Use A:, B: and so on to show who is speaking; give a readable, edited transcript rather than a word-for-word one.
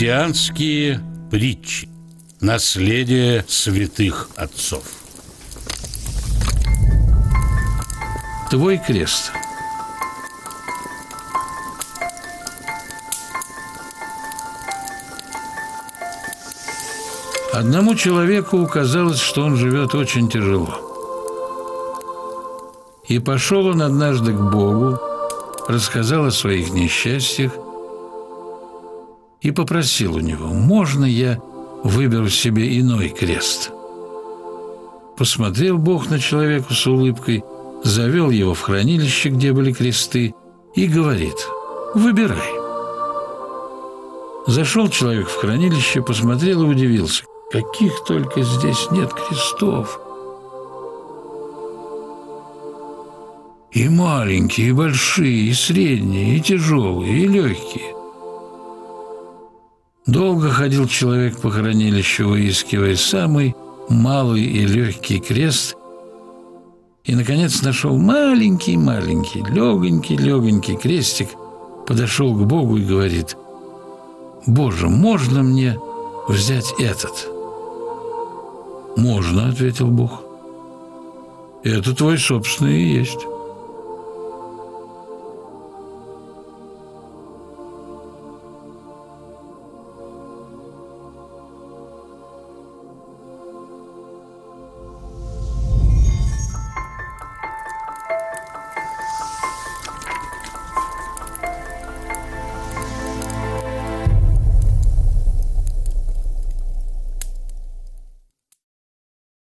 A: Христианские притчи. Наследие святых отцов.
B: Твой крест. Одному человеку казалось, что он живет очень тяжело. И пошел он однажды к Богу, рассказал о своих несчастьях и попросил у него: «Можно я выберу себе иной крест?» Посмотрел Бог на человека с улыбкой, завел его в хранилище, где были кресты, и говорит: «Выбирай». Зашел человек в хранилище, посмотрел и удивился: каких только здесь нет крестов. И маленькие, и большие, и средние, и тяжелые, и легкие. Долго ходил человек по хранилищу, выискивая самый малый и легкий крест, и, наконец, нашел маленький-маленький, легонький-легонький крестик, подошел к Богу и говорит: «Боже, можно мне взять этот?» «Можно», — ответил Бог. «Это твой собственный и есть».